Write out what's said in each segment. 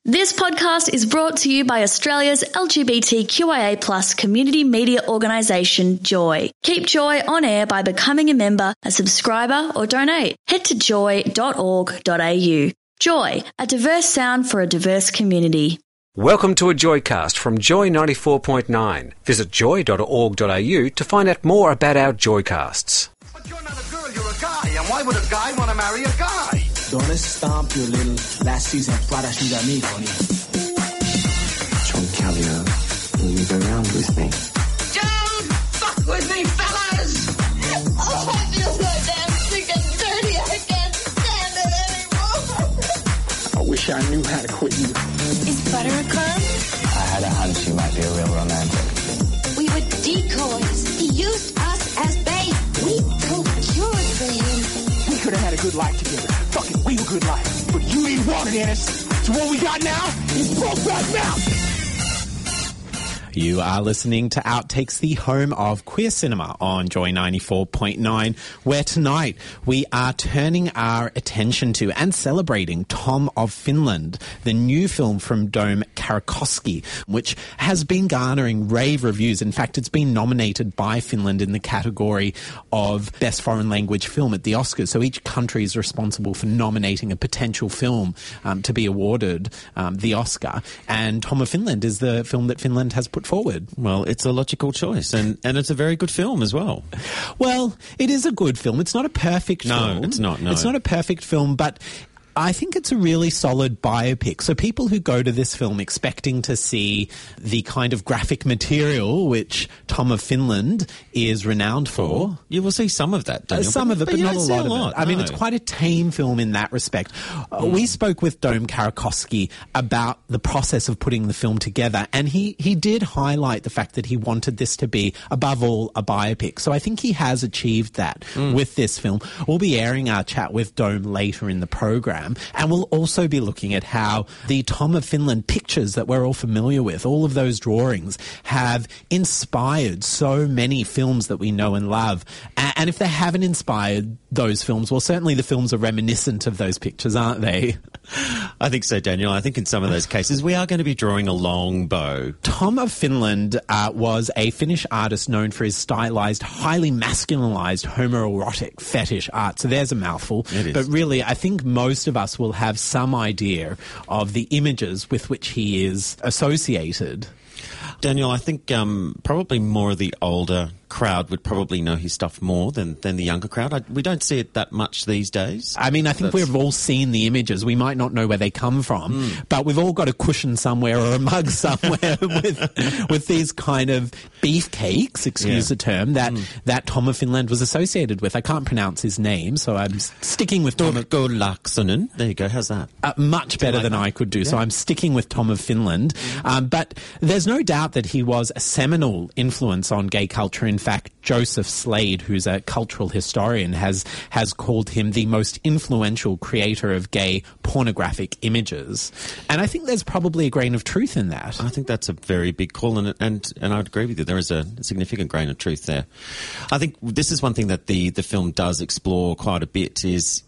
This podcast is brought to you by Australia's LGBTQIA+ community media organisation, Joy. Keep Joy on air by becoming a member, a subscriber or donate. Head to joy.org.au. Joy, a diverse sound for a diverse community. Welcome to a Joycast from Joy 94.9. Visit joy.org.au to find out more about our Joycasts. But you're not a girl, you're a guy. And why would a guy want to marry a guy? Don't stomp your little last season Pradash Nidami, honey. John Callio, will you go round with me? Don't fuck with me, fellas! Oh, I feel so damn sick and dirty. I can't stand it anymore. I wish I knew how to quit you. Is butter a crumb? I had a hunch you might be a real romantic. We were decoys. He used us as bait. We procured for him. We could have had a good life together. Fucking real good life. But you didn't want it, Ennis. So what we got now is Brokeback Mountain. You are listening to Outtakes, the home of queer cinema on Joy 94.9, where tonight we are turning our attention to and celebrating Tom of Finland, the new film from Dome Karakoski, which has been garnering rave reviews. In fact, it's been nominated by Finland in the category of Best Foreign Language Film at the Oscars. So each country is responsible for nominating a potential film to be awarded the Oscar. And Tom of Finland is the film that Finland has put forward. Well, it's a logical choice, and it's a very good film as well. Well, it is a good film. It's not a perfect film. No, it's not, no. It's not a perfect film, but I think it's a really solid biopic. So people who go to this film expecting to see the kind of graphic material which Tom of Finland is renowned for. You will see some of that, Daniel. Some of it, but not a lot of it. I mean, no. it's quite a tame film in that respect. We spoke with Dome Karakoski about the process of putting the film together, and he did highlight the fact that he wanted this to be, above all, a biopic. So I think he has achieved that with this film. We'll be airing our chat with Dome later in the program. And we'll also be looking at how the Tom of Finland pictures that we're all familiar with, all of those drawings, have inspired so many films that we know and love. And if they haven't inspired those films, well, certainly the films are reminiscent of those pictures, aren't they? I think so, Daniel. I think in some of those cases we are going to be drawing a long bow. Tom of Finland was a Finnish artist known for his stylized, highly masculinized homoerotic fetish art. So there's a mouthful. It is. But really, I think most of us will have some idea of the images with which he is associated. Daniel, I think probably more of the older crowd would probably know his stuff more than the younger crowd. We don't see it that much these days. I mean, I think we've all seen the images. We might not know where they come from, but we've all got a cushion somewhere or a mug somewhere with these kind of beefcakes, excuse the term, that Tom of Finland was associated with. I can't pronounce his name, so I'm sticking with Tom of... Laksonen. There you go. How's that? Much better than I could do, so I'm sticking with Tom of Finland. But there's no doubt that he was a seminal influence on gay culture. In fact, Joseph Slade, who's a cultural historian, has called him the most influential creator of gay pornographic images. And I think there's probably a grain of truth in that. I think that's a very big call, and I would agree with you. There is a significant grain of truth there. I think this is one thing that the film does explore quite a bit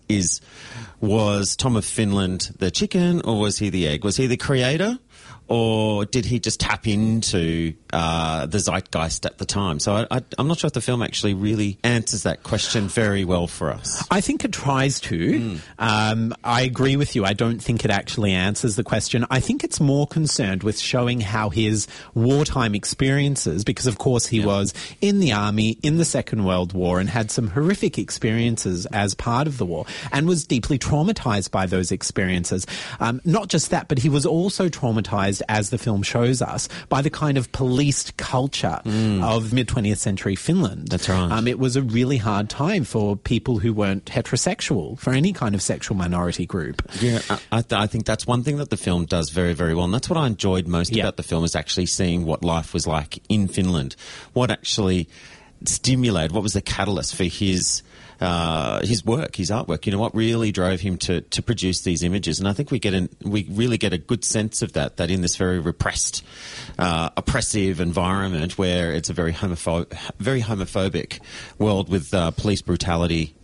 was Tom of Finland the chicken, or was he the egg? Was he the creator? Or did he just tap into the zeitgeist at the time? So I'm not sure if the film actually really answers that question very well for us. I think it tries to. I agree with you. I don't think it actually answers the question. I think it's more concerned with showing how his wartime experiences, because of course he was in the army in the Second World War and had some horrific experiences as part of the war and was deeply traumatized by those experiences. Not just that, but he was also traumatized, as the film shows us, by the kind of policed culture of mid-20th century Finland. That's right. It was a really hard time for people who weren't heterosexual, for any kind of sexual minority group. Yeah, I think that's one thing that the film does very, very well. And that's what I enjoyed most about the film, is actually seeing what life was like in Finland. What actually stimulated, what was the catalyst for his work, his artwork, you know, what really drove him to produce these images. And I think we really get a good sense of that in this very repressed, oppressive environment where it's a very homophobic world with police brutality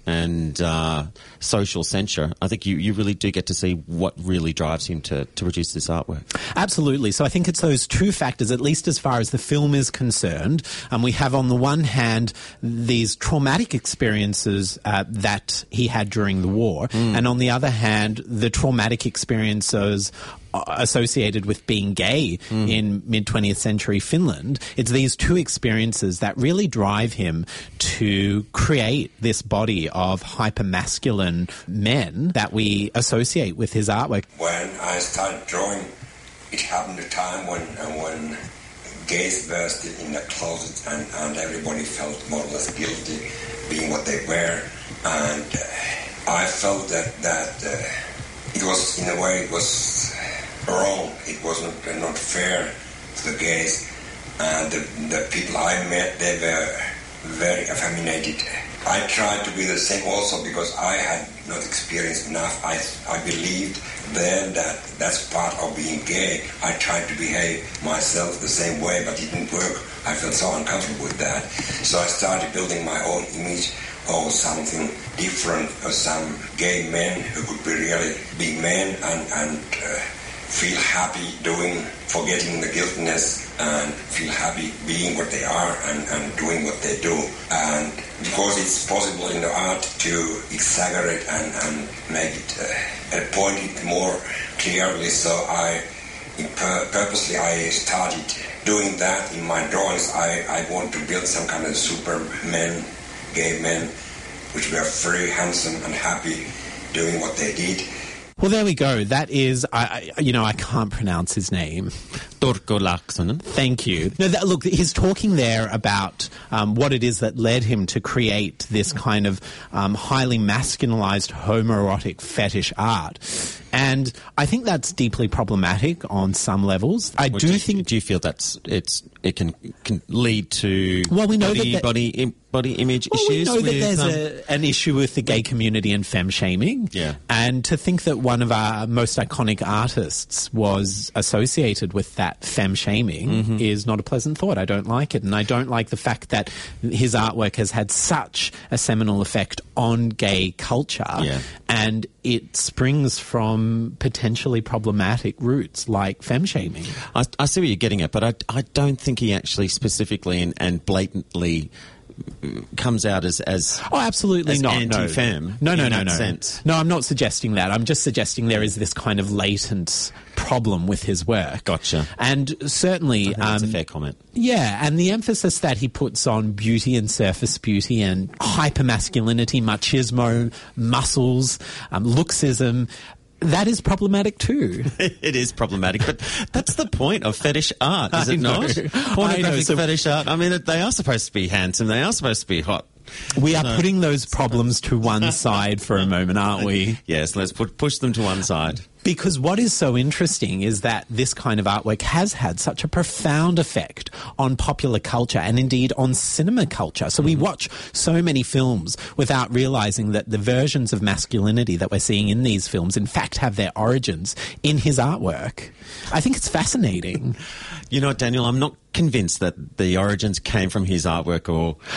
social censure, I think you really do get to see what really drives him to produce this artwork. Absolutely. So I think it's those two factors, at least as far as the film is concerned. We have on the one hand these traumatic experiences that he had during the war, and on the other hand, the traumatic experiences associated with being gay in mid-20th century Finland. It's these two experiences that really drive him to create this body of hyper-masculine men that we associate with his artwork. When I started drawing, it happened at a time when gays were still in the closet and everybody felt more or less guilty being what they were. And I felt that it was, in a way, it was wrong. It wasn't not fair to the gays, and the people I met, they were very effeminated. I tried to be the same also because I had not experienced enough. I believed then that that's part of being gay. I tried to behave myself the same way, but it didn't work. I felt so uncomfortable with that. So I started building my own image of something different, of some gay men who could really be men and feel happy forgetting the guiltiness and feel happy being what they are and doing what they do. And because it's possible in the art to exaggerate and make it point it more clearly, so purposely I started doing that in my drawings. I want to build some kind of supermen, gay men, which were very handsome and happy doing what they did. Well, there we go. That is, I can't pronounce his name. Turkko Laaksonen. Thank you. No, look, he's talking there about what it is that led him to create this kind of highly masculinized homoerotic fetish art. And I think that's deeply problematic on some levels. Do you feel it can lead to body image issues? We know that there's an issue with the gay community and femme shaming. Yeah. And to think that one of our most iconic artists was associated with that femme shaming is not a pleasant thought. I don't like it. And I don't like the fact that his artwork has had such a seminal effect on gay culture. Yeah. And it springs from potentially problematic roots like femme shaming. I see what you're getting at, but I don't think he actually specifically and blatantly comes out as absolutely not anti-femme. No. Sense. No, I'm not suggesting that. I'm just suggesting there is this kind of latent problem with his work. Gotcha. And certainly, that's a fair comment. Yeah, and the emphasis that he puts on beauty and surface beauty and hypermasculinity, machismo, muscles, looksism. That is problematic too. It is problematic, but that's the point of fetish art, is it not? Pornographic fetish art. I mean, they are supposed to be handsome. They are supposed to be hot. We are putting those problems to one side for a moment, aren't we? Yes, let's push them to one side. Because what is so interesting is that this kind of artwork has had such a profound effect on popular culture and indeed on cinema culture. So we watch so many films without realizing that the versions of masculinity that we're seeing in these films in fact have their origins in his artwork. I think it's fascinating. You know what, Daniel, I'm not convinced that the origins came from his artwork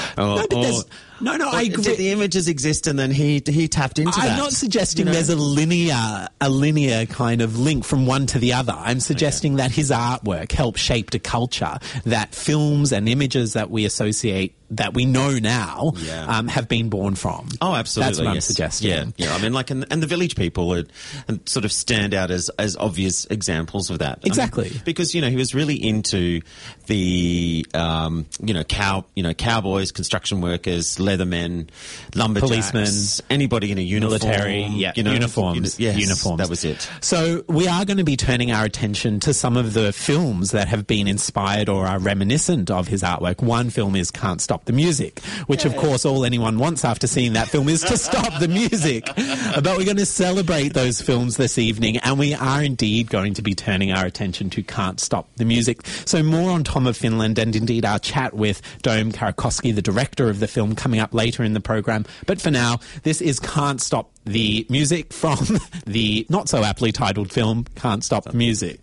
I agree. The images exist and then he tapped into that. I'm not suggesting there's a linear kind of link from one to the other. I'm suggesting that his artwork helped shape a culture that films and images that we associate that we know now have been born from. Oh, absolutely. That's what I'm suggesting. Yeah. I mean, and the Village People sort of stand out as obvious examples of that. Exactly. Because, he was really into the, cowboys, construction workers, leathermen, lumberjacks, policemen, anybody in a uniform. Military, uniforms. Uniforms. That was it. So we are going to be turning our attention to some of the films that have been inspired or are reminiscent of his artwork. One film is Can't Stop the Music, which of course all anyone wants after seeing that film is to stop the music. But we're going to celebrate those films this evening, and we are indeed going to be turning our attention to Can't Stop the Music. So more on Tom of Finland and indeed our chat with Dome Karakoski, the director of the film, coming up later in the program. But for now, this is Can't Stop the Music from the not so aptly titled film Can't Stop the Music.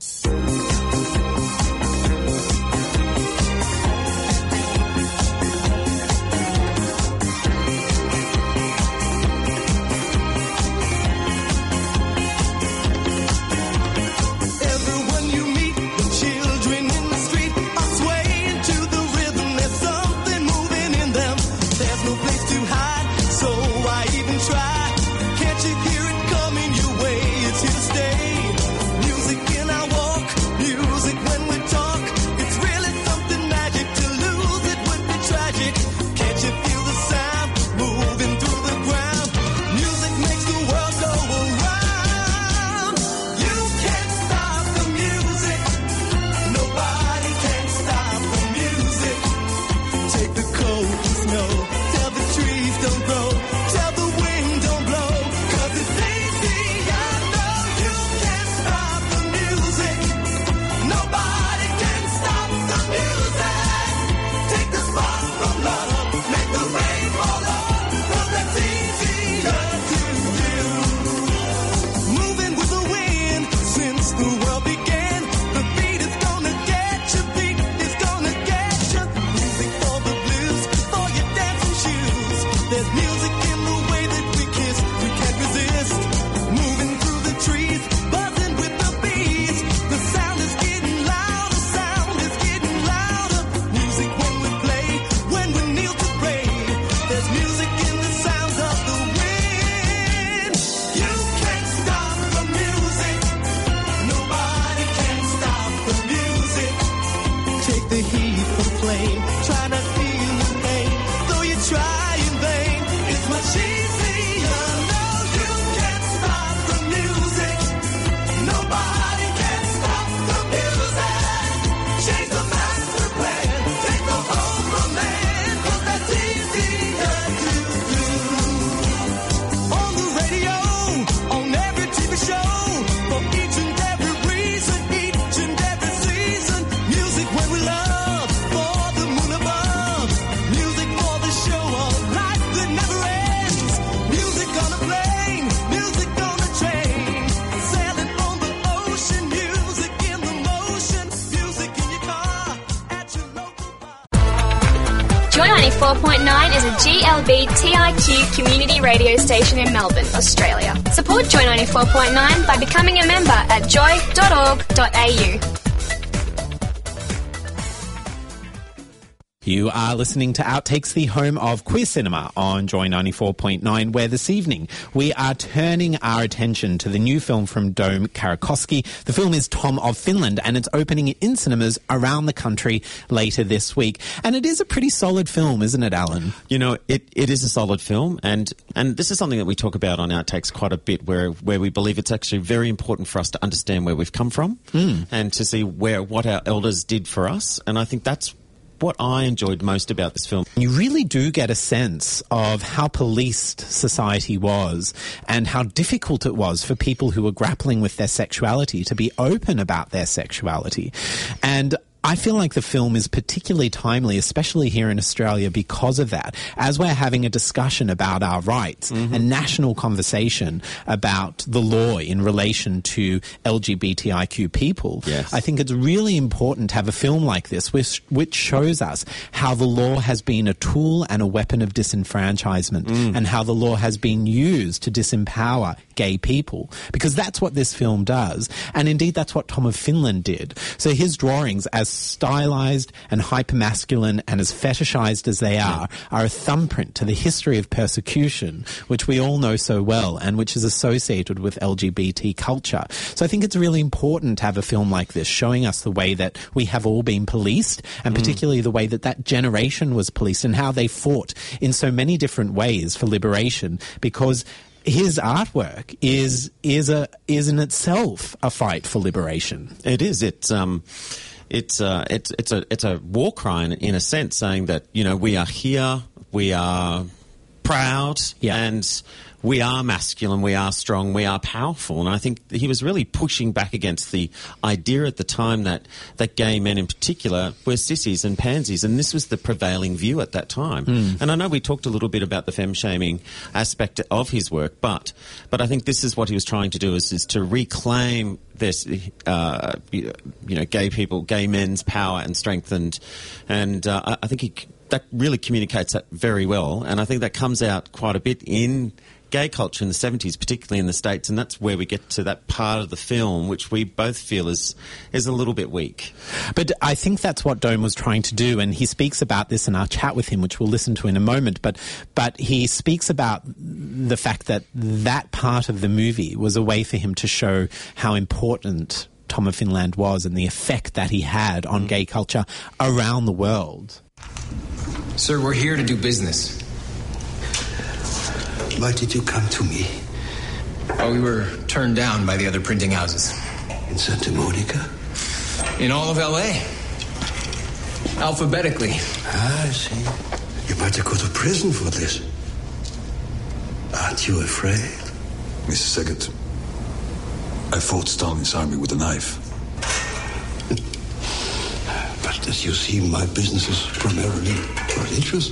flame, trying to feel the pain, though you try in vain. It's much easier. No, you can't stop the music. Nobody can stop the music. Change the master plan, take the whole command, 'cause that's easier to do. On the radio, on every TV show, for each and every reason, each and every season, music where we love, for the moon above, music for the show of life that never ends, music on a plane, music on a train, sailing on the ocean, music in the motion, music in your car, at your local bar. Joy 94.9 is a GLBTIQ community radio station in Melbourne, Australia. Support Joy 94.9 by becoming a member at joy.org.au. You are listening to Outtakes, the home of queer cinema on Joy 94.9, where this evening we are turning our attention to the new film from Dome Karakoski. The film is Tom of Finland, and it's opening in cinemas around the country later this week. And it is a pretty solid film, isn't it, Alan? You know, it is a solid film, and this is something that we talk about on Outtakes quite a bit, where we believe it's actually very important for us to understand where we've come from and to see what our elders did for us. And I think that's what I enjoyed most about this film. You really do get a sense of how policed society was and how difficult it was for people who were grappling with their sexuality to be open about their sexuality. And I feel like the film is particularly timely, especially here in Australia, because of that. As we're having a discussion about our rights, a national conversation about the law in relation to LGBTIQ people, I think it's really important to have a film like this which shows us how the law has been a tool and a weapon of disenfranchisement and how the law has been used to disempower gay people. Because that's what this film does. And indeed, that's what Tom of Finland did. So his drawings, as stylized and hypermasculine and as fetishized as they are a thumbprint to the history of persecution, which we all know so well and which is associated with LGBT culture. So I think it's really important to have a film like this showing us the way that we have all been policed, and particularly the way that that generation was policed and how they fought in so many different ways for liberation, because his artwork is in itself a fight for liberation. It is. It's a war cry in a sense, saying that, you know, we are here, we are proud, and we are masculine, we are strong, we are powerful. And I think he was really pushing back against the idea at the time that gay men in particular were sissies and pansies, and this was the prevailing view at that time. And I know we talked a little bit about the femme-shaming aspect of his work, but I think this is what he was trying to do, is to reclaim this, gay people, gay men's power and strength, and I think that really communicates that very well, and I think that comes out quite a bit in gay culture in the 70s, particularly in the States, and that's where we get to that part of the film which we both feel is a little bit weak. But I think that's what Dome was trying to do, and he speaks about this in our chat with him, which we'll listen to in a moment, but he speaks about the fact that that part of the movie was a way for him to show how important Tom of Finland was and the effect that he had on gay culture around the world. Sir, we're here to do business. Why did you come to me? Oh, we were turned down by the other printing houses. In Santa Monica? In all of L.A. Alphabetically. I see. You might go to prison for this. Aren't you afraid? Mr. Saget, I fought Stalin's army with a knife. But as you see, my business is primarily religious.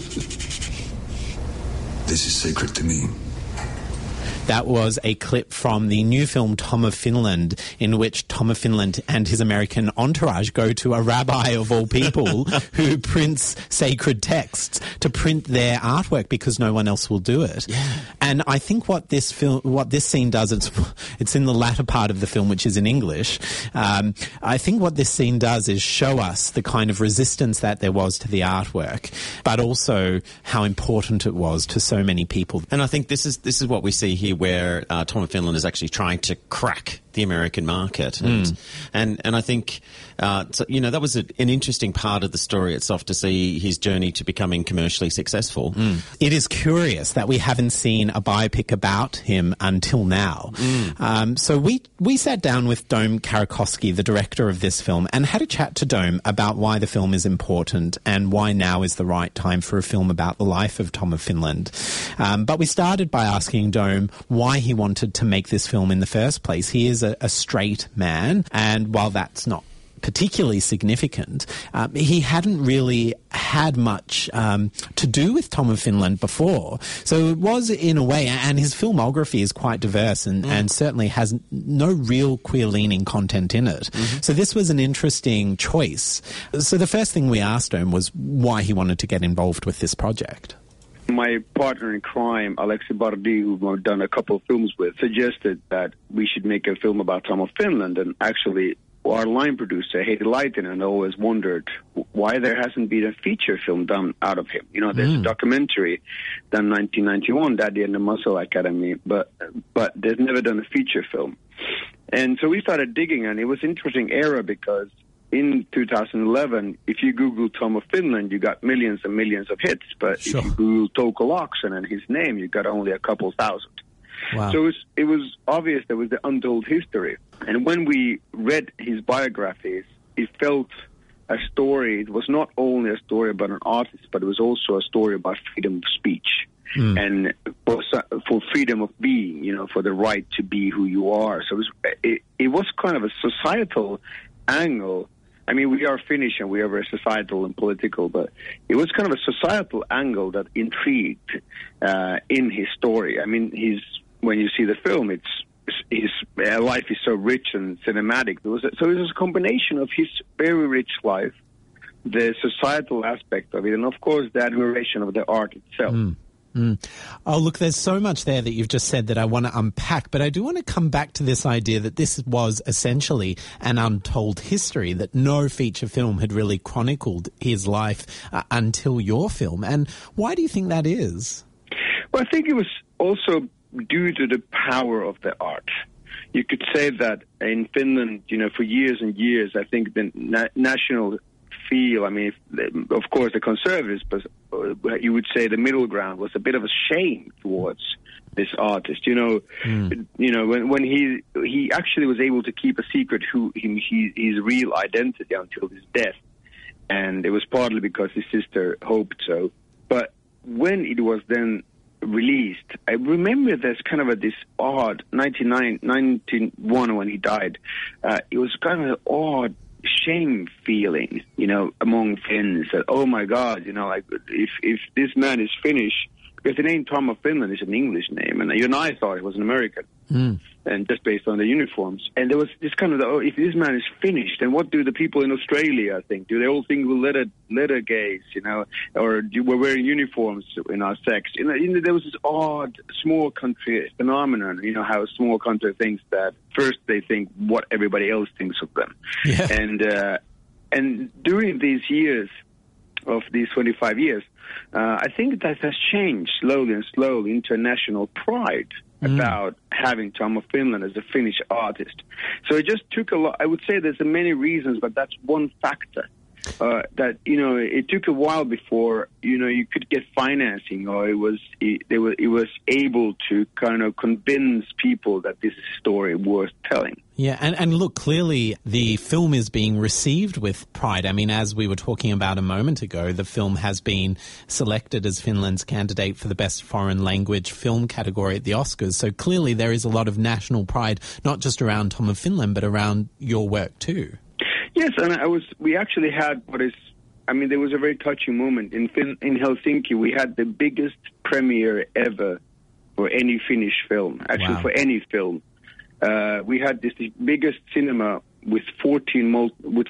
This is sacred to me. That was a clip from the new film Tom of Finland, in which Tom of Finland and his American entourage go to a rabbi of all people who prints sacred texts to print their artwork because no one else will do it. Yeah. And I think what this scene does, it's in the latter part of the film, which is in English. I think what this scene does is show us the kind of resistance that there was to the artwork, but also how important it was to so many people. And I think this is what we see here, where Tom of Finland is actually trying to crack the American market. And I think, so, you know, that was an interesting part of the story itself, to see his journey to becoming commercially successful. It is curious that we haven't seen a biopic about him until now. So we sat down with Dome Karakowski, the director of this film, and had a chat to Dome about why the film is important and why now is the right time for a film about the life of Tom of Finland. But we started by asking Dome why he wanted to make this film in the first place. He is a straight man, and while that's not particularly significant, he hadn't really had much to do with Tom of Finland before. So it was, in a way, and his filmography is quite diverse and certainly has no real queer-leaning content in it. So this was an interesting choice. So the first thing we asked him was why he wanted to get involved with this project. My partner in crime, Alexi Bardi, who I've done a couple of films with, suggested that we should make a film about Tom of Finland, and actually our line producer, Heidi Laitinen, always wondered why there hasn't been a feature film done out of him. You know, there's a documentary done in 1991, Daddy and the Muscle Academy, but there's never done a feature film. And so we started digging, and it was an interesting era because in 2011, if you Google Tom of Finland, you got millions and millions of hits. But if you Google Touko Laaksonen and his name, you got only a couple thousand. Wow. So it was obvious there was the untold history. And when we read his biographies, it felt a story. It was not only a story about an artist, but it was also a story about freedom of speech. And for freedom of being, you know, for the right to be who you are. So it was kind of a societal angle. I mean, we are Finnish and we are very societal and political, but it was kind of a societal angle that intrigued in his story. I mean, when you see the film, his life is so rich and cinematic. So it was a combination of his very rich life, the societal aspect of it, and of course the admiration of the art itself. Oh, look, there's so much there that you've just said that I want to unpack, but I do want to come back to this idea that this was essentially an untold history, that no feature film had really chronicled his life until your film. And why do you think that is? Well, I think it was also due to the power of the art. You could say that in Finland, you know, for years and years, I think the national feel, I mean, of course, the conservatives, but you would say the middle ground was a bit of a shame towards this artist. You know, when he actually was able to keep a secret his real identity until his death, and it was partly because his sister hoped so. But when it was then released, I remember there's kind of this odd 1991 when he died. It was kind of an odd shame feeling, you know, among Finns that, oh my God, you know, like if this man is Finnish, because the name Tom of Finland is an English name, and you and I thought it was an American, and just based on the uniforms. And there was this kind of, if this man is Finnish, then what do the people in Australia think? Do they all think we're letter gays, you know, or we're wearing uniforms in our sex? You know, there was this odd small country phenomenon, you know, how a small country thinks that first they think what everybody else thinks of them. Yeah. And during these years, of these 25 years, I think that has changed slowly into a national pride about having Tom of Finland as a Finnish artist. So it just took a lot. I would say there's many reasons, but that's one factor. That, you know, it took a while before, you know, you could get financing, or it was able to kind of convince people that this is a story worth telling. Yeah, and look, clearly the film is being received with pride. I mean, as we were talking about a moment ago, the film has been selected as Finland's candidate for the Best Foreign Language Film category at the Oscars. So clearly there is a lot of national pride, not just around Tom of Finland, but around your work too. Yes, and we actually had there was a very touching moment. In Helsinki, we had the biggest premiere ever for any Finnish film, for any film. We had the biggest cinema with 14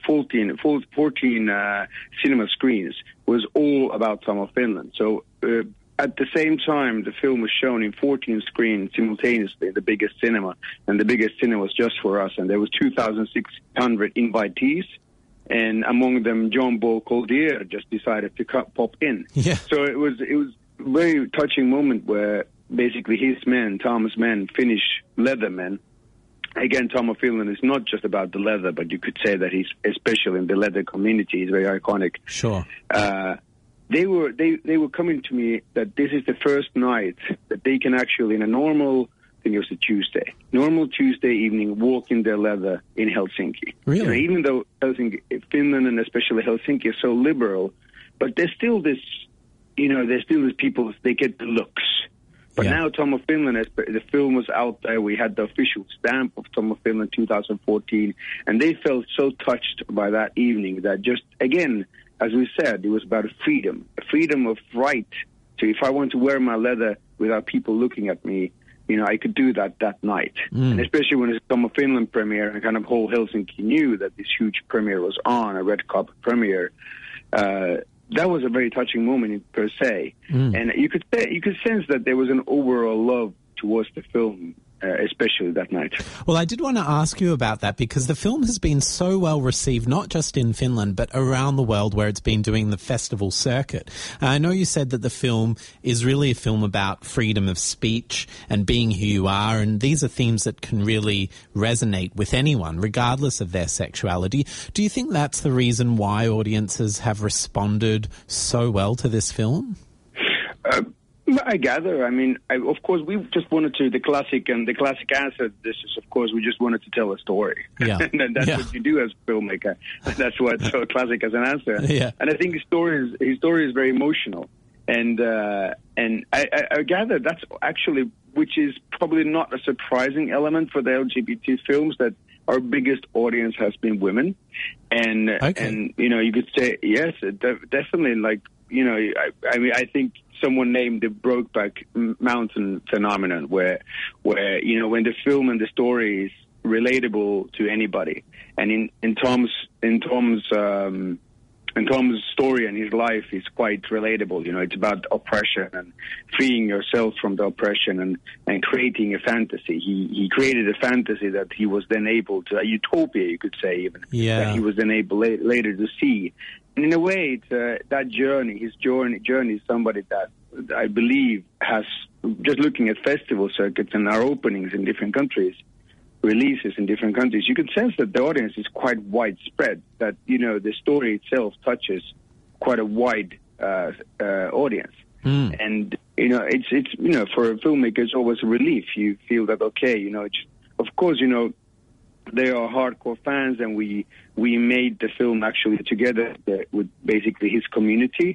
cinema screens. It was all about Tom of Finland. So at the same time, the film was shown in 14 screens simultaneously, the biggest cinema. And the biggest cinema was just for us. And there was 2,600 invitees. And among them, John Paul Collier just decided to pop in. Yeah. So it was a very touching moment where basically his men, Tom's men, Finnish leather men, again, Tom of Finland is not just about the leather, but you could say that he's, especially in the leather community, he's very iconic. Sure. They were coming to me that this is the first night that they can actually, in a normal, I think it was a Tuesday, normal Tuesday evening, walk in their leather in Helsinki. Really? You know, even though Finland and especially Helsinki is so liberal, but there's still this, you know, there's still these people, they get the looks. But now Tom of Finland, the film was out there. We had the official stamp of Tom of Finland 2014, and they felt so touched by that evening that just, again, as we said, it was about freedom, a freedom of right to, if I want to wear my leather without people looking at me, you know, I could do that night. And especially when it's Tom of Finland premiere, and kind of whole Helsinki knew that this huge premiere was on, a red carpet premiere. That was a very touching moment per se, and you could sense that there was an overall love towards the film, especially that night. Well, I did want to ask you about that because the film has been so well received, not just in Finland, but around the world where it's been doing the festival circuit. I know you said that the film is really a film about freedom of speech and being who you are, and these are themes that can really resonate with anyone, regardless of their sexuality. Do you think that's the reason why audiences have responded so well to this film? I gather. I mean, of course, we just wanted to, the classic answer to this is, of course, we just wanted to tell a story. Yeah. And that's what you do as a filmmaker. That's what's so classic as an answer. Yeah. And I think his story is very emotional. And I gather that's actually, which is probably not a surprising element for the LGBT films, that our biggest audience has been women. And, and you know, you could say, yes, definitely, like, you know, I mean, I think someone named the Brokeback Mountain phenomenon, where you know, when the film and the story is relatable to anybody, and in Tom's story and his life is quite relatable. You know, it's about oppression and freeing yourself from the oppression and creating a fantasy. He created a fantasy that he was then able to, a utopia, you could say, even, that he was then able later to see. And in a way, it's that journey, his journey is somebody that I believe has, just looking at festival circuits and our openings in different countries, releases in different countries, you can sense that the audience is quite widespread, that, you know, the story itself touches quite a wide audience. And, you know, it's you know, for a filmmaker, it's always a relief. You feel that, okay, you know, of course, you know, they are hardcore fans, and we made the film actually together with basically his community.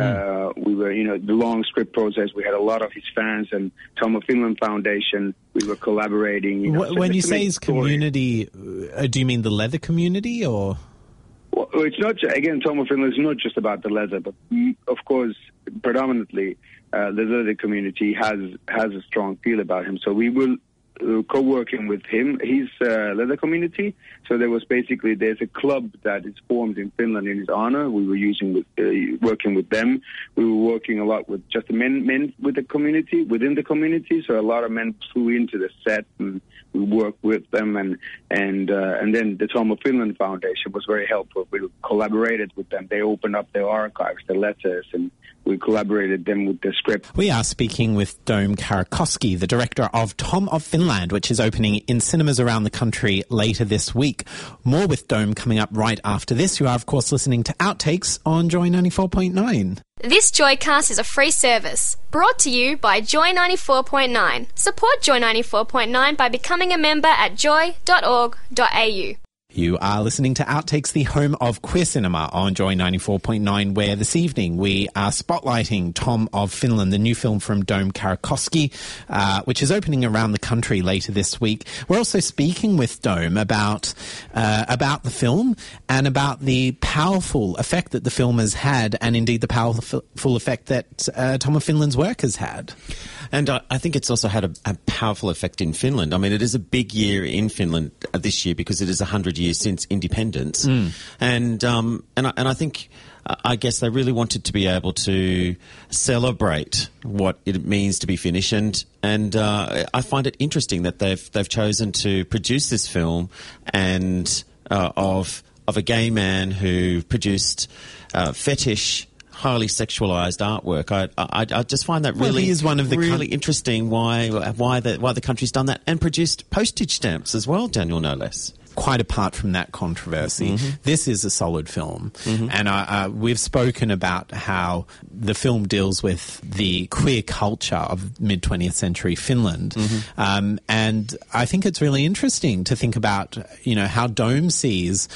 We were, you know, the long script process. We had a lot of his fans and Tom of Finland Foundation. We were collaborating. You know, when you say his community, do you mean the leather community, or? Well, it's not. Again, Tom of Finland is not just about the leather, but of course, predominantly the leather community has a strong feel about him. So we will. Co-working with him, his leather community. So there's a club that is formed in Finland in his honor. We were working with them. We were working a lot with just the men with the community, within the community. So a lot of men flew into the set, and we worked with them. And then the Tom of Finland Foundation was very helpful. We collaborated with them. They opened up their archives, their letters, and we collaborated them with the script. We are speaking with Dome Karakoski, the director of Tom of Finland, which is opening in cinemas around the country later this week. More with Dome coming up right after this. You are, of course, listening to Outtakes on Joy 94.9. This Joycast is a free service brought to you by Joy 94.9. Support Joy 94.9 by becoming a member at joy.org.au. You are listening to Outtakes, the home of queer cinema on Joy 94.9, where this evening we are spotlighting Tom of Finland, the new film from Dome Karakoski, which is opening around the country later this week. We're also speaking with Dome about the film and about the powerful effect that the film has had, and indeed the powerful effect that Tom of Finland's work has had. And I think it's also had a powerful effect in Finland. I mean, it is a big year in Finland this year because it is 100 years since independence. And I think, I guess they really wanted to be able to celebrate what it means to be Finnish. And I find it interesting that they've chosen to produce this film and of a gay man who produced fetish highly sexualized artwork. I just find that Well, really he is one of the really interesting. Why the country's done that and produced postage stamps as well, Daniel, no less. Quite apart from that controversy, this is a solid film. And we've spoken about how the film deals with the queer culture of mid-20th century Finland. And I think it's really interesting to think about, how Dome sees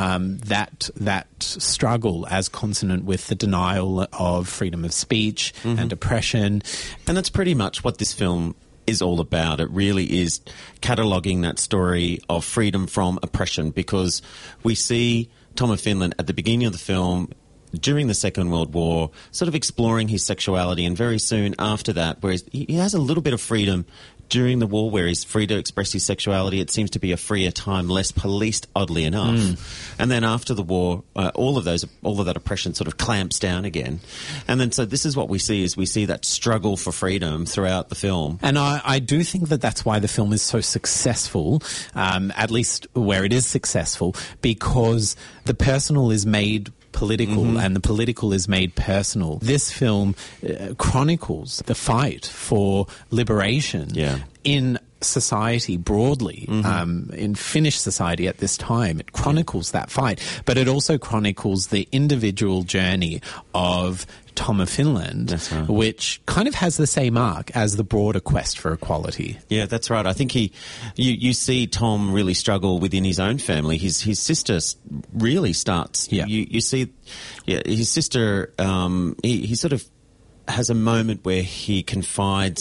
that struggle as consonant with the denial of freedom of speech and oppression. And that's pretty much what this film is all about. It really is cataloguing that story of freedom from oppression, because we see Tom of Finland at the beginning of the film during the Second World War sort of exploring his sexuality, and very soon after that, where he has a little bit of freedom during the war where he's free to express his sexuality. It seems to be a freer time, less policed, oddly enough. And then after the war, all of that oppression sort of clamps down again. And then so this is what we see, is we see that struggle for freedom throughout the film. And I do think that that's why the film is so successful, at least where it is successful, because the personal is made political and the political is made personal. This film chronicles the fight for liberation in society broadly, in Finnish society at this time. It chronicles that fight, but it also chronicles the individual journey of Tom of Finland, which kind of has the same arc as the broader quest for equality. Yeah, that's right. I think you see Tom really struggle within his own family. His sister really starts. Yeah. You see, his sister. He sort of has a moment where he confides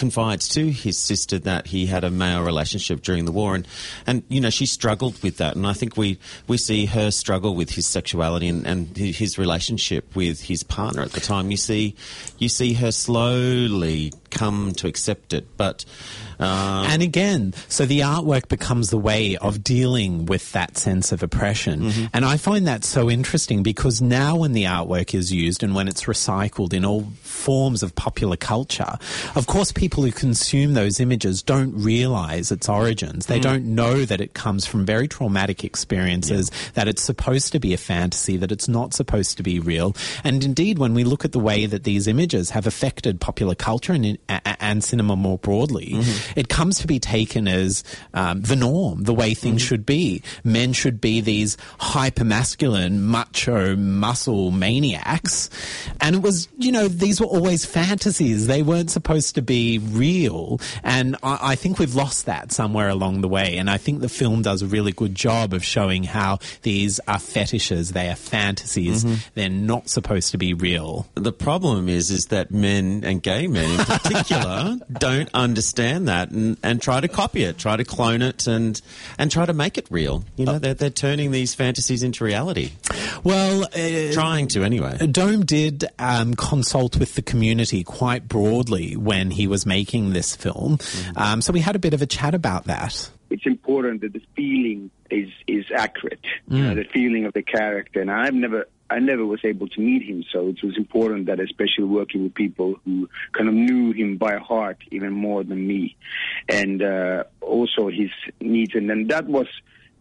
to his sister that he had a male relationship during the war, and she struggled with that, and I think we see her struggle with his sexuality and his relationship with his partner at the time. You see her slowly come to accept it, but and again, so the artwork becomes the way of dealing with that sense of oppression. And I find that so interesting, because now when the artwork is used and when it's recycled in all forms of popular culture, of course people who consume those images don't realize its origins. They don't know that it comes from very traumatic experiences, that it's supposed to be a fantasy, that it's not supposed to be real. And indeed, when we look at the way that these images have affected popular culture and cinema more broadly, it comes to be taken as the norm, the way things should be. Men should be these hyper-masculine, macho, muscle maniacs. And it was, these were always fantasies. They weren't supposed to be real. And I think we've lost that somewhere along the way. And I think the film does a really good job of showing how these are fetishes, they are fantasies, they're not supposed to be real. The problem is that men, and gay men in particular, don't understand that and try to copy it, try to clone it, and try to make it real. They're turning these fantasies into reality. Well, trying to anyway. Dome did consult with the community quite broadly when he was making this film. So we had a bit of a chat about that. It's important that the feeling is accurate, the feeling of the character. And I never was able to meet him, so it was important that, especially working with people who kind of knew him by heart even more than me, and also his needs. And then that was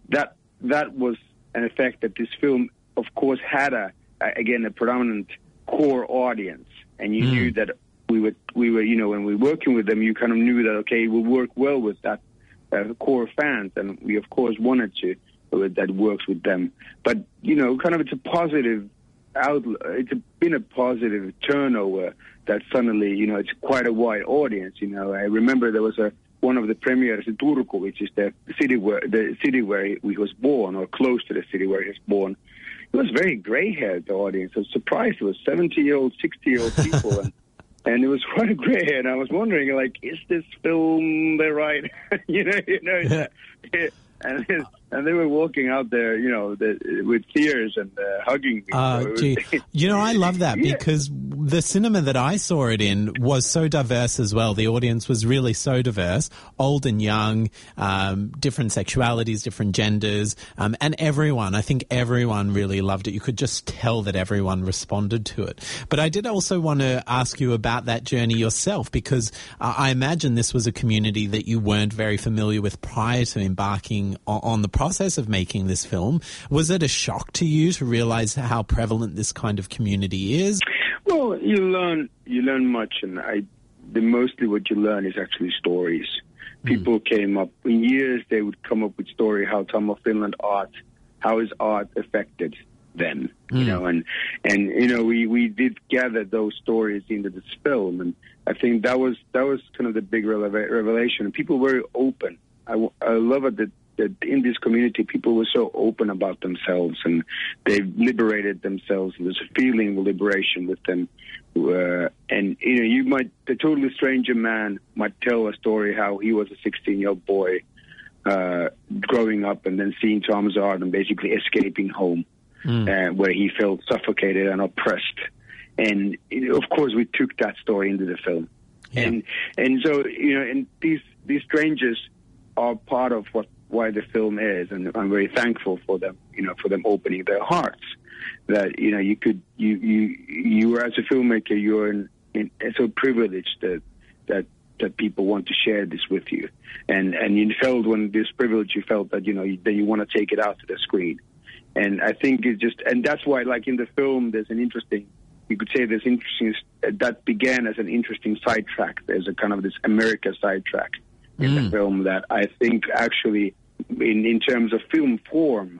an effect that this film, of course, had a predominant core audience, and you knew that we were when we were working with them, you kind of knew that it will work well with that core fans, and we of course wanted to. That works with them, but it's a positive outlook. It's been a positive turnover that suddenly, it's quite a wide audience. I remember there was one of the premieres in Turku, which is the city where he was born, or close to the city where he was born. It was very gray-haired, the audience. I was surprised. It was 70-year-old, 60-year-old people, and it was quite a gray-haired. And I was wondering, is this film the right? And they were walking out there, with tears and hugging me. I love that because the cinema that I saw it in was so diverse as well. The audience was really so diverse, old and young, different sexualities, different genders, and everyone. I think everyone really loved it. You could just tell that everyone responded to it. But I did also want to ask you about that journey yourself, because I imagine this was a community that you weren't very familiar with prior to embarking on the process of making this film. Was it a shock to you to realize how prevalent this kind of community is? Well, you learn much, and mostly what you learn is actually stories. People came up in years; they would come up with story how Tom of Finland how his art affected them, you know, and you know we did gather those stories into this film, and I think that was kind of the big revelation. People were open. I love it that in this community, people were so open about themselves, and they liberated themselves. And there's a feeling of liberation with them. And you know, the totally stranger man might tell a story how he was a 16-year-old boy growing up, and then seeing Tom's art and basically escaping home, where he felt suffocated and oppressed. And of course, we took that story into the film. Yeah. And so and these strangers are part of why the film is, and I'm very thankful for them, for them opening their hearts. That you are as a filmmaker, you're so privileged that people want to share this with you, and you felt when this privilege, you felt that that you want to take it out to the screen, and I think and that's why, like in the film, there's an interesting. You could say there's interesting that began as an interesting sidetrack. There's a kind of this America sidetrack in the film that I think actually, in terms of film form,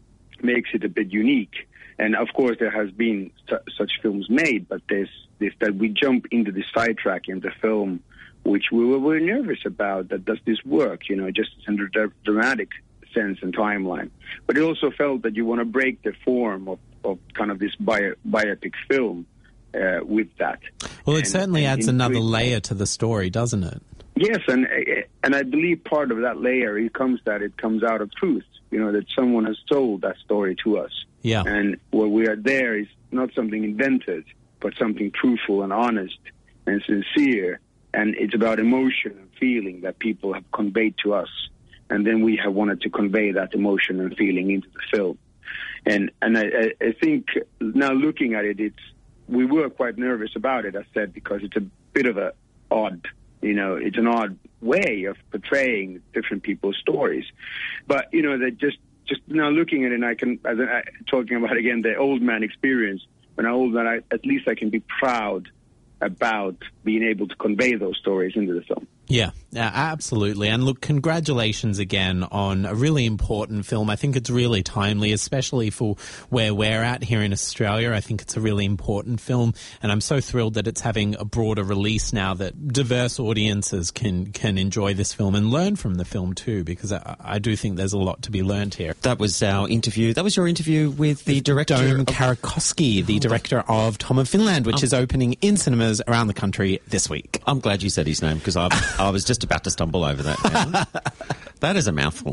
makes it a bit unique. And of course, there has been such films made, but there's this that we jump into the sidetrack in the film, which we were very nervous about. That does this work? Just in a dramatic sense and timeline. But it also felt that you want to break the form of kind of this biopic film with that. Well, it certainly adds another layer to the story, doesn't it? Yes, and I believe part of that layer it comes out of truth. That someone has told that story to us. Yeah. And what we are there is not something invented, but something truthful and honest and sincere. And it's about emotion and feeling that people have conveyed to us. And then we have wanted to convey that emotion and feeling into the film. And I think now looking at it, we were quite nervous about it, I said, because it's a bit of a odd, it's an odd way of portraying different people's stories. But, that just now looking at it, and I can, talking about, again, the old man experience, when I'm old man, at least I can be proud about being able to convey those stories into the film. Yeah, absolutely. And look, congratulations again on a really important film. I think it's really timely, especially for where we're at here in Australia. I think it's a really important film, and I'm so thrilled that it's having a broader release now, that diverse audiences can enjoy this film and learn from the film too, because I do think there's a lot to be learned here. That was our interview. That was your interview with the director, Dome Karakoski, the director of Tom of Finland, which is opening in cinemas around the country this week. I'm glad you said his name, because I was just about to stumble over that now. That is a mouthful.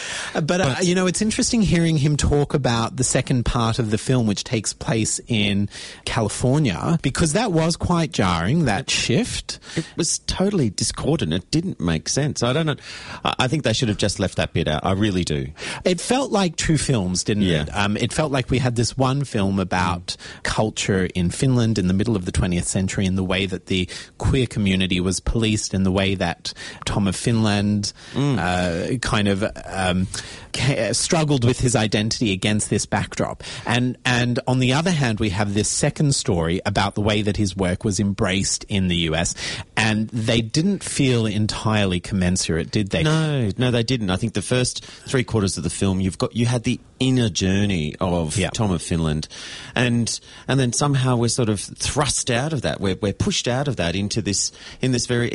But it's interesting hearing him talk about the second part of the film, which takes place in California, because that was quite jarring, that shift. It was totally discordant. It didn't make sense. I don't know. I think they should have just left that bit out. I really do. It felt like two films, didn't it? It felt like we had this one film about culture in Finland in the middle of the 20th century, and the way that the queer community was policed, and the way that Tom of Finland kind of struggled with his identity against this backdrop. And on the other hand, we have this second story about the way that his work was embraced in the US, and they didn't feel entirely commensurate, did they? No, they didn't. I think the first 3/4 of the film, you had the inner journey of Tom of Finland, and then somehow we're sort of thrust out of that. We're pushed out of that into this very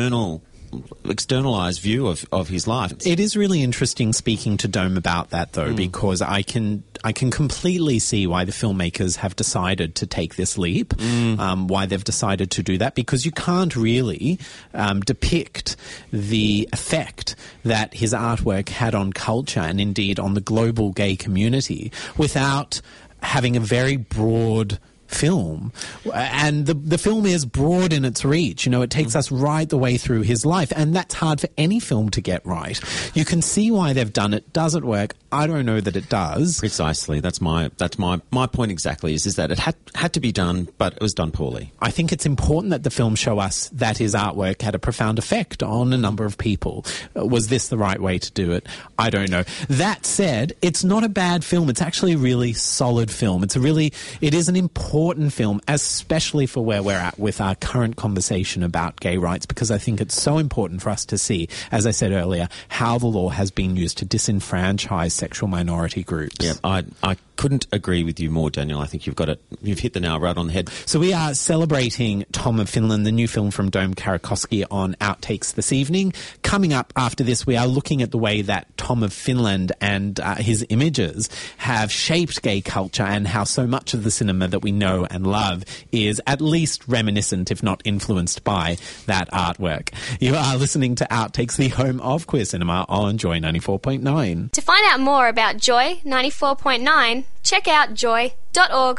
externalized view of his life. It is really interesting speaking to Dome about that, though, because I can completely see why the filmmakers have decided to take this leap, why they've decided to do that, because you can't really depict the effect that his artwork had on culture and indeed on the global gay community without having a very broad film. And the film is broad in its reach. You know, it takes us right the way through his life, and that's hard for any film to get right. You can see why they've done it. Does it work? I don't know that it does. Precisely. That's my point exactly, is that it had to be done, but it was done poorly. I think it's important that the film show us that his artwork had a profound effect on a number of people. Was this the right way to do it? I don't know. That said, it's not a bad film. It's actually a really solid film. It is an important film, especially for where we're at with our current conversation about gay rights, because I think it's so important for us to see, as I said earlier, how the law has been used to disenfranchise sexual minority groups. Yeah, I couldn't agree with you more, Daniel. I think you've hit the nail right on the head. So we are celebrating Tom of Finland, the new film from Dome Karakowski, on Outtakes this evening. Coming up after this, we are looking at the way that Tom of Finland and his images have shaped gay culture, and how so much of the cinema that we know and love is at least reminiscent, if not influenced by that artwork. You are listening to Outtakes, the home of queer cinema, on Joy 94.9. To find out more about Joy 94.9, check out joy.org.au.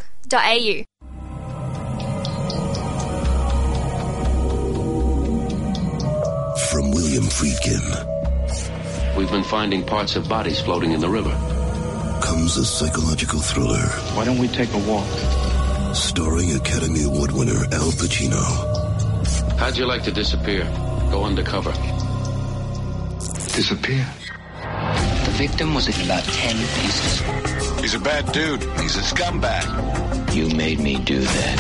From William Friedkin We've been finding parts of bodies floating in the river. comes a psychological thriller. Why don't we take a walk? Starring Academy Award winner Al Pacino. How'd you like to disappear? Go undercover. Disappear? The victim was in about 10 pieces. He's a bad dude. He's a scumbag. You made me do that.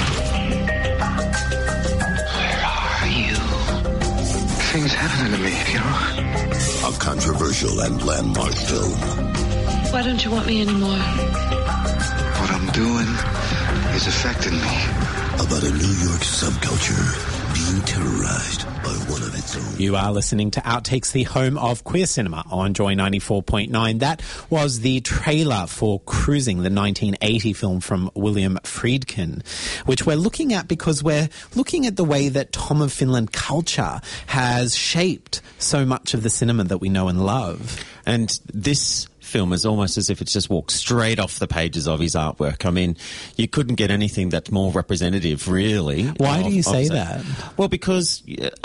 Where are you? Things happening to me, you know? A controversial and landmark film. Why don't you want me anymore? What I'm doing is affecting me. About a New York subculture being terrorized by one of its own. You are listening to Outtakes, the home of queer cinema, on Joy 94.9. That was the trailer for Cruising, the 1980 film from William Friedkin, which we're looking at because we're looking at the way that Tom of Finland culture has shaped so much of the cinema that we know and love. And this film is almost as if it's just walked straight off the pages of his artwork. I mean, you couldn't get anything that's more representative, really. Why do you say that? Well, because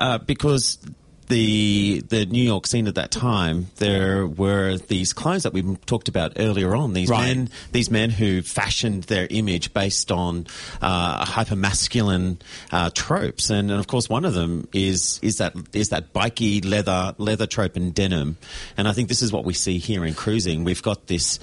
the New York scene at that time, there were these clothes that we talked about earlier on. These men who fashioned their image based on hypermasculine tropes, and of course one of them is that bikey leather trope in denim. And I think this is what we see here in Cruising. We've got this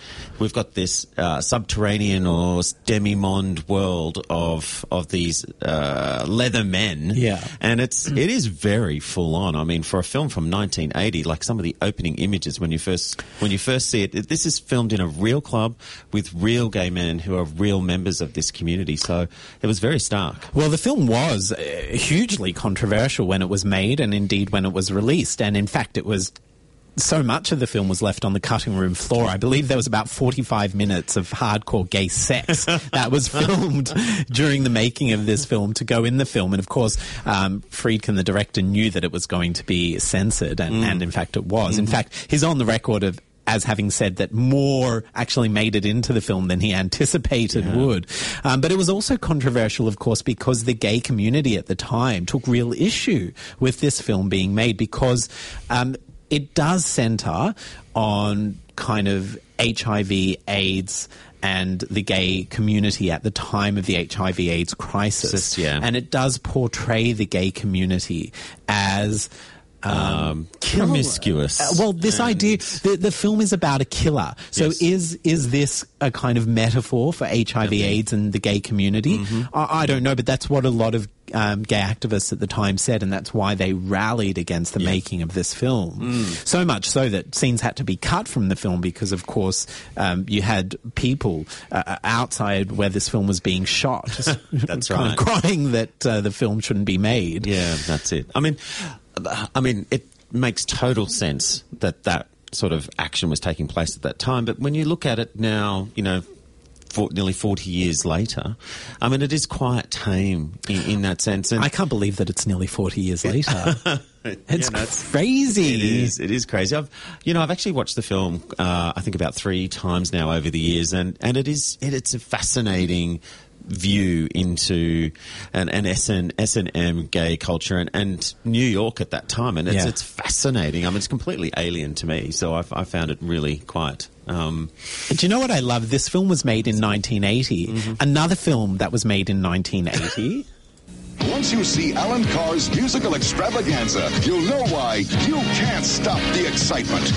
subterranean or demi-monde world of these leather men. Yeah, and it is very full on. I mean, for a film from 1980, like some of the opening images when you first see it, this is filmed in a real club with real gay men who are real members of this community. So it was very stark. Well, the film was hugely controversial when it was made, and indeed when it was released. And in fact, it was so much of the film was left on the cutting room floor. I believe there was about 45 minutes of hardcore gay sex that was filmed during the making of this film to go in the film. And of course, Friedkin, the director, knew that it was going to be censored, and in fact it was. Mm-hmm. In fact, he's on the record as having said that more actually made it into the film than he anticipated would. But it was also controversial, of course, because the gay community at the time took real issue with this film being made, because it does centre on kind of HIV, AIDS, and the gay community at the time of the HIV/AIDS crisis. And it does portray the gay community as promiscuous. Well, this idea, the film is about a killer. So is this a kind of metaphor for HIV/AIDS and the gay community? Mm-hmm. I don't know, but that's what a lot of gay activists at the time said, and that's why they rallied against the making of this film. So much so that scenes had to be cut from the film because, of course, you had people outside where this film was being shot that's kind of crying that the film shouldn't be made. Yeah, that's it. I mean, it makes total sense that sort of action was taking place at that time. But when you look at it now, you know, nearly 40 years later, I mean, it is quite tame in that sense. And I can't believe that it's nearly 40 years later. It's crazy. It is crazy. I've actually watched the film, I think about 3 times now over the years, and it's a fascinating view into an S&M gay culture and New York at that time, and it's fascinating. I mean, it's completely alien to me, so I found it really quite. Do you know what I love? This film was made in 1980. Another film that was made in 1980. Once you see Alan Carr's musical extravaganza, you'll know why you can't stop the excitement.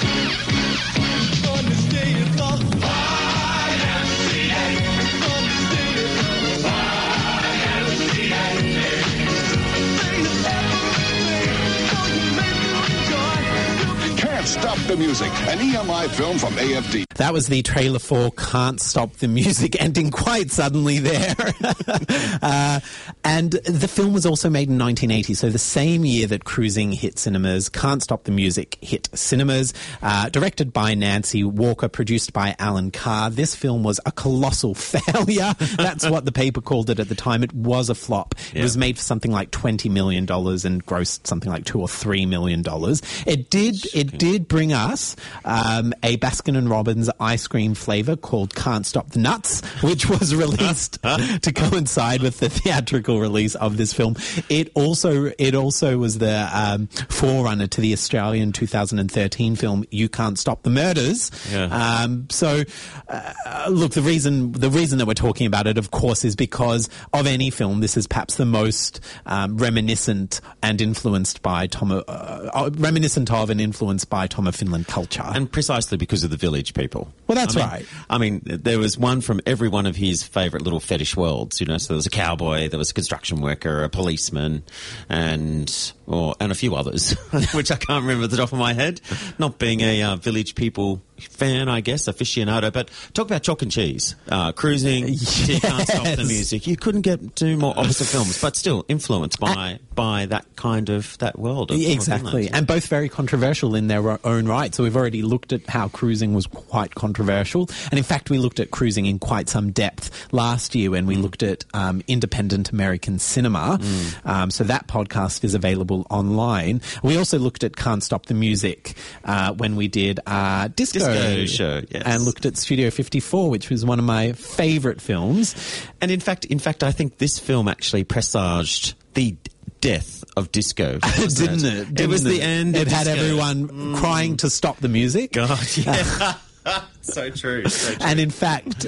Can't Stop the Music, an EMI film from AFD. That was the trailer for Can't Stop the Music, ending quite suddenly there. And the film was also made in 1980, so the same year that Cruising hit cinemas, Can't Stop the Music hit cinemas. Directed by Nancy Walker, produced by Alan Carr. This film was a colossal failure. That's what the paper called it at the time. It was a flop. It was made for something like $20 million and grossed something like $2 or $3 million. It did bring us a Baskin and Robbins ice cream flavour called Can't Stop the Nuts, which was released to coincide with the theatrical release of this film. It also was the forerunner to the Australian 2013 film You Can't Stop the Murders. Look, the reason that we're talking about it, of course, is because of any film, this is perhaps the most reminiscent and influenced by Tom of Finland culture. And precisely because of the Village People. Well, that's right. I mean, there was one from every one of his favourite little fetish worlds, you know, so there was a cowboy, there was a construction worker, a policeman, and a few others, which I can't remember at the top of my head. Not being a Village People fan, I guess, aficionado, but talk about chalk and cheese. Cruising, You Can't Stop the Music. You couldn't get two more opposite films, but still influenced by that kind of, that world. Exactly, and both very controversial in their own right. So we've already looked at how Cruising was quite controversial, and in fact we looked at Cruising in quite some depth last year when we looked at independent American cinema. So that podcast is available online. We also looked at Can't Stop the Music when we did Disco Show, yes. And looked at Studio 54, which was one of my favourite films. And in fact, I think this film actually presaged the death of disco, didn't it? It was the end. It had everyone crying to stop the music. God, yeah. So true. And in fact,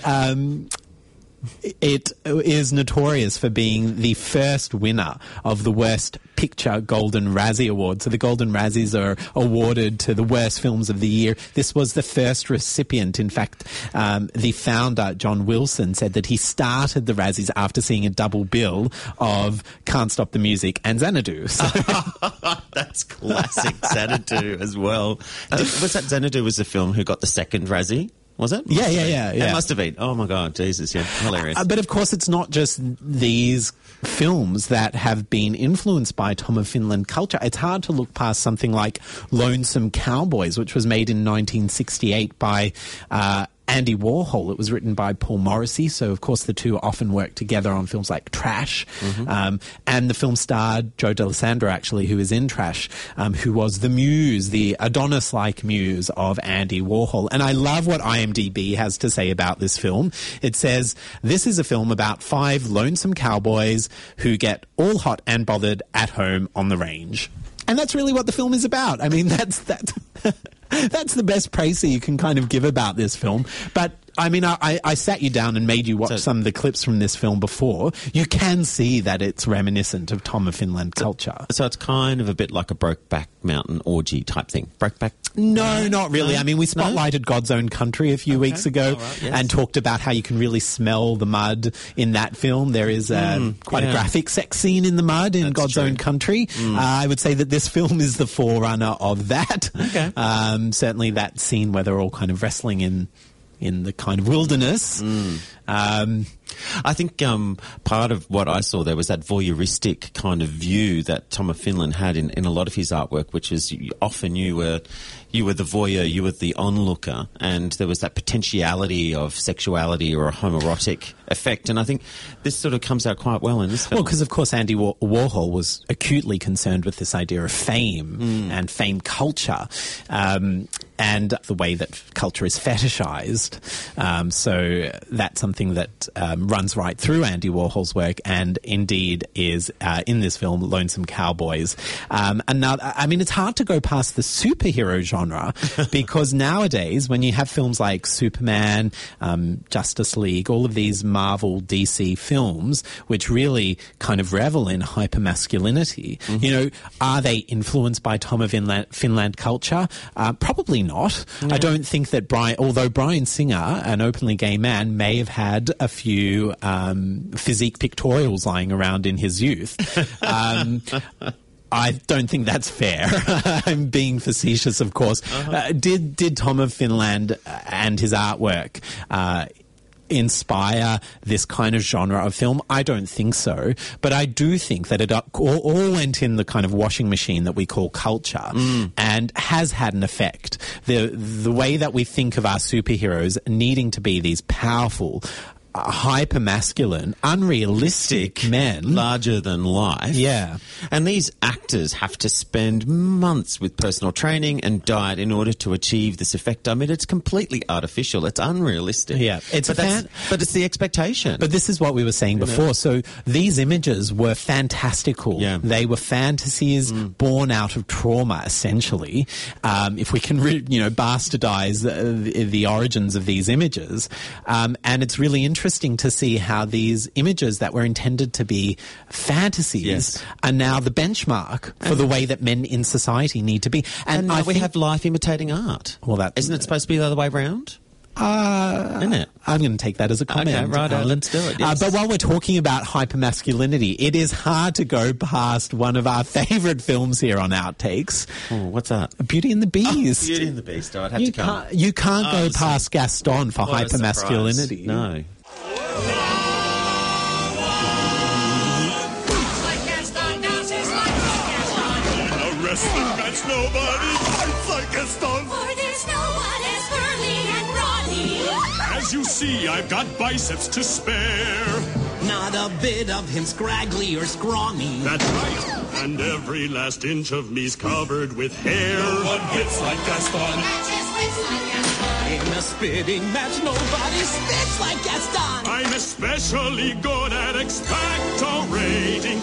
it is notorious for being the first winner of the Worst Picture Golden Razzie Award. So the Golden Razzies are awarded to the worst films of the year. This was the first recipient. In fact, the founder, John Wilson, said that he started the Razzies after seeing a double bill of Can't Stop the Music and Xanadu. So that's classic Xanadu as well. Was that Xanadu was the film who got the second Razzie? Was it? Yeah. It must have been. Oh my God, Jesus, yeah, hilarious. But of course, it's not just these films that have been influenced by Tom of Finland culture. It's hard to look past something like Lonesome Cowboys, which was made in 1968 by Andy Warhol. It was written by Paul Morrissey, so of course the two often work together on films like Trash. And the film starred Joe D'Alessandro, actually, who is in Trash, who was the muse, the Adonis-like muse of Andy Warhol. And I love what IMDb has to say about this film. It says, this is a film about 5 lonesome cowboys who get all hot and bothered at home on the range. And that's really what the film is about. I mean, that's the best praise that you can kind of give about this film. But I mean, I sat you down and made you watch some of the clips from this film before. You can see that it's reminiscent of Tom of Finland culture. So it's kind of a bit like a Brokeback Mountain orgy type thing. Brokeback? No, not really. I mean, we spotlighted God's Own Country a few weeks ago and talked about how you can really smell the mud in that film. There is quite a graphic sex scene in the mud in God's Own Country. I would say that this film is the forerunner of that. Certainly that scene where they're all kind of wrestling in the kind of wilderness. I think part of what I saw there was that voyeuristic kind of view that Tom of Finland had in a lot of his artwork, which is often you were the voyeur, you were the onlooker, and there was that potentiality of sexuality or a homoerotic effect. And I think this sort of comes out quite well in this film. Well, because of course Andy Warhol was acutely concerned with this idea of fame and fame culture. And the way that culture is fetishized. So that's something that runs right through Andy Warhol's work, and indeed is in this film, Lonesome Cowboys. It's hard to go past the superhero genre because nowadays, when you have films like Superman, Justice League, all of these Marvel, DC films, which really kind of revel in hypermasculinity, are they influenced by Tom of Finland culture? Probably not. I don't think that although Bryan Singer, an openly gay man, may have had a few physique pictorials lying around in his youth. I don't think that's fair. I'm being facetious, of course. Did Tom of Finland and his artwork inspire this kind of genre of film? I don't think so. But I do think that it all went in the kind of washing machine that we call culture and has had an effect. The way that we think of our superheroes needing to be these powerful, hyper-masculine, unrealistic men. Larger than life. Yeah. And these actors have to spend months with personal training and diet in order to achieve this effect. I mean, it's completely artificial. It's unrealistic. Yeah. But it's the expectation. But this is what we were saying before. So these images were fantastical. Yeah. They were fantasies born out of trauma, essentially. If we can, bastardize the origins of these images. And it's really interesting to see how these images that were intended to be fantasies are now the benchmark for the way that men in society need to be. And we have life imitating art. Well, isn't it supposed to be the other way around? Isn't it? I'm going to take that as a comment. Okay, right, let's do it. Yes. But while we're talking about hypermasculinity, it is hard to go past one of our favourite films here on Outtakes. Oh, what's that? Beauty and the Beast. Beauty and the Beast. I'd have to come. You can't go past Gaston for hypermasculinity. No. Wrestling match, nobody fights like Gaston. For there's no one as burly and brawny. As you see, I've got biceps to spare. Not a bit of him scraggly or scrawny. That's right. And every last inch of me's covered with hair. No one hits like Gaston. In a spitting match, nobody spits like Gaston. I'm especially good at expectorating.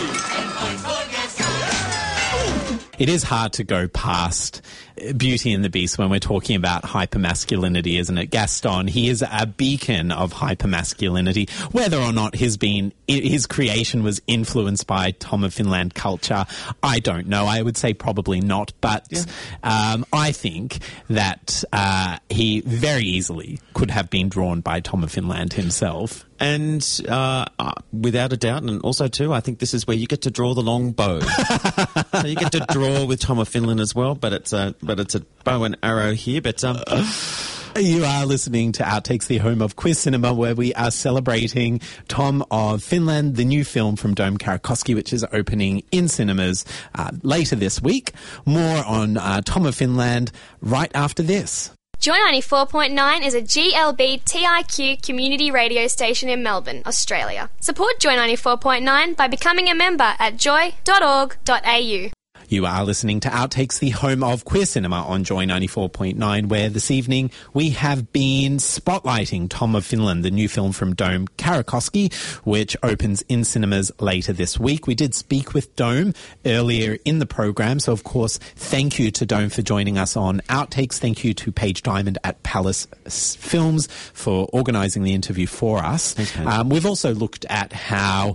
It is hard to go past Beauty and the Beast when we're talking about hypermasculinity, isn't it? Gaston, he is a beacon of hypermasculinity. Whether or not his creation was influenced by Tom of Finland culture, I don't know. I would say probably not, but I think that he very easily could have been drawn by Tom of Finland himself. And without a doubt, and also too, I think this is where you get to draw the long bow. So you get to draw with Tom of Finland as well, but it's a bow and arrow here. But you are listening to Outtakes, the home of Queer Cinema, where we are celebrating Tom of Finland, the new film from Dome Karakoski, which is opening in cinemas later this week. More on Tom of Finland right after this. Joy 94.9 is a GLBTIQ community radio station in Melbourne, Australia. Support Joy 94.9 by becoming a member at joy.org.au. You are listening to Outtakes, the home of Queer Cinema on Joy 94.9, where this evening we have been spotlighting Tom of Finland, the new film from Dome Karakoski, which opens in cinemas later this week. We did speak with Dome earlier in the program, so of course, thank you to Dome for joining us on Outtakes. Thank you to Paige Diamond at Palace Films for organising the interview for us. We've also looked at how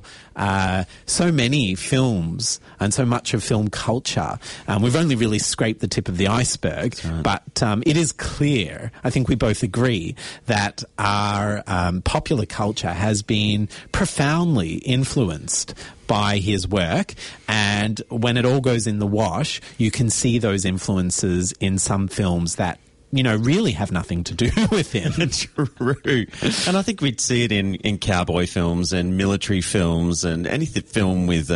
so many films and so much of film culture, we've only really scraped the tip of the iceberg, but it is clear, I think we both agree, that our popular culture has been profoundly influenced by his work, and when it all goes in the wash, you can see those influences in some films that really have nothing to do with him. True. And I think we'd see it in cowboy films and military films and anything film with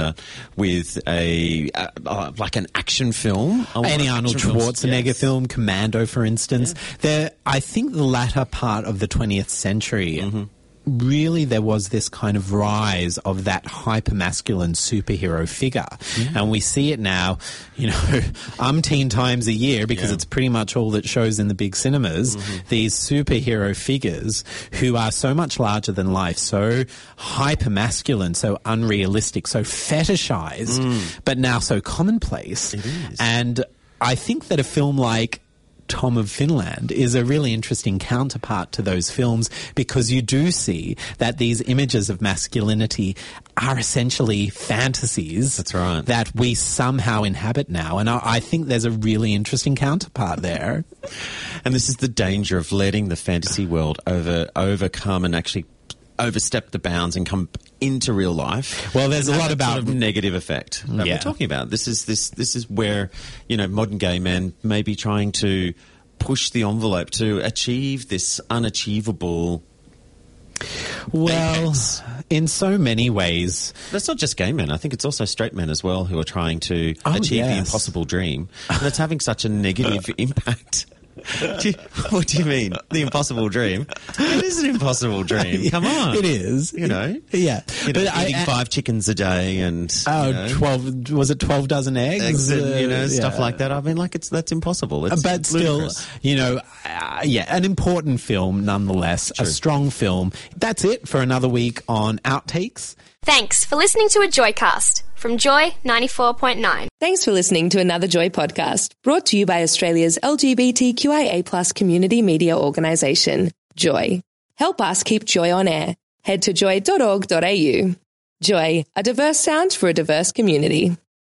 like an action film. Any Arnold Schwarzenegger film, Commando, for instance. I think the latter part of the 20th century really there was this kind of rise of that hyper-masculine superhero figure. And we see it now, umpteen times a year, because it's pretty much all that shows in the big cinemas, these superhero figures who are so much larger than life, so hyper-masculine, so unrealistic, so fetishized, but now so commonplace. It is. And I think that a film like Tom of Finland is a really interesting counterpart to those films, because you do see that these images of masculinity are essentially fantasies. That's right. That we somehow inhabit now. And I think there's a really interesting counterpart there. And this is the danger of letting the fantasy world overcome and actually overstep the bounds and come into real life. Well, there's a lot about sort of negative effect that we're talking about. This is where, modern gay men may be trying to push the envelope to achieve this unachievable apex. In so many ways. That's not just gay men. I think it's also straight men as well who are trying to achieve the impossible dream. And it's having such a negative impact. What do you mean? The impossible dream? It is an impossible dream. Come on. It is. Yeah. Eating 5 chickens a day and... 12, was it 12 dozen eggs? And, stuff like that. I mean, that's impossible. It's but still, ludicrous. An important film nonetheless, a strong film. That's it for another week on Outtakes. Thanks for listening to a Joycast from Joy 94.9. Thanks for listening to another Joy podcast, brought to you by Australia's LGBTQIA+ community media organisation, Joy. Help us keep Joy on air. Head to joy.org.au. Joy, a diverse sound for a diverse community.